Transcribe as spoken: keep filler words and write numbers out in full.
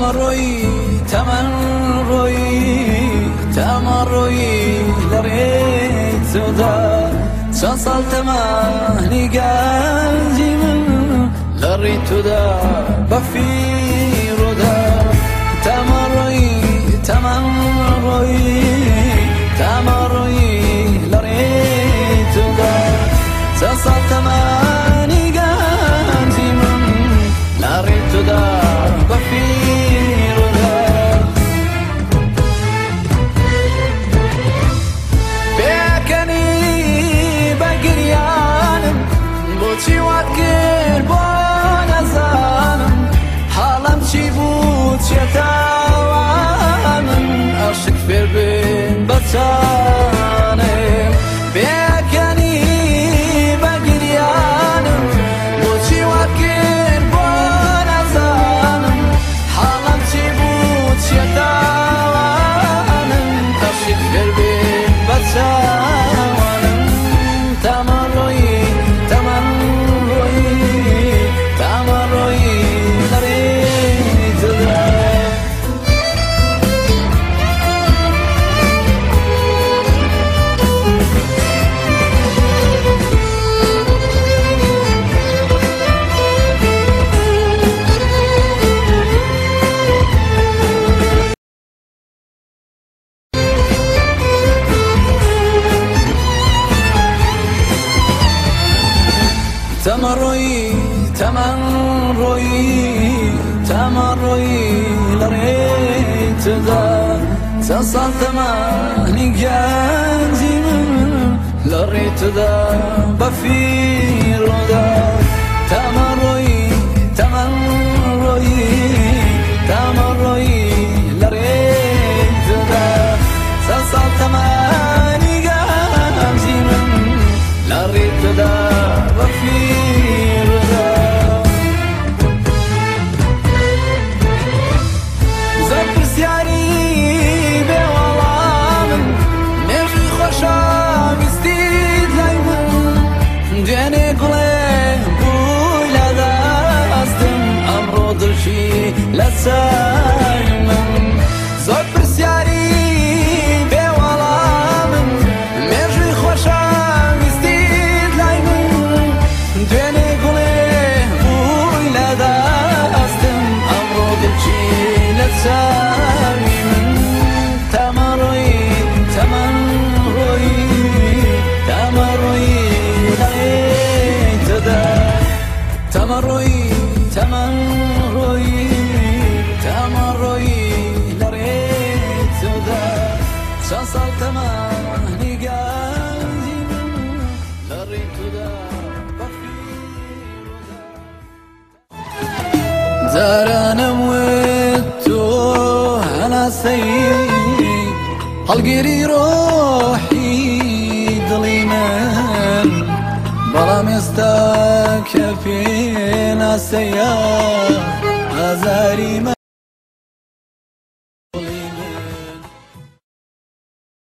تمروي تمروي تمروي لريت سودا شصل تماني قلبي من لريت دا بفي رودا تمروي تمروي تمروي لريت سودا شصل تماني قلبي من لريت دا بفي چی واد کرد با نزانم حالم چی بود چه توانم عاشق فر بین بچانم بیکنی بگریانم با چی واد کرد با نزانم حالم چی بود چه توانم عاشق فر بین بچانم تمروی تمروي تمروي تمروي لريت دا تصل تماني قلبي من لريت دا بفي رودا تمروي تمروي تمروي لريت دا تصل تماني قلبي من لريت دا بفي لسايمن زود برسياري بوالامن ميجي خوشام يستيد لايمن دويني قولي بوي لداستم أمرو دلشي لسايمن تمروي تمروي تمروي لقيت دا تمروي تمروي تمروي لريت سودا شصل تماني قلبي من لريت سودا بفي زارنا موتو انا سيد هالقري روحي ظليمان بلا مستك فينا سيار أزاري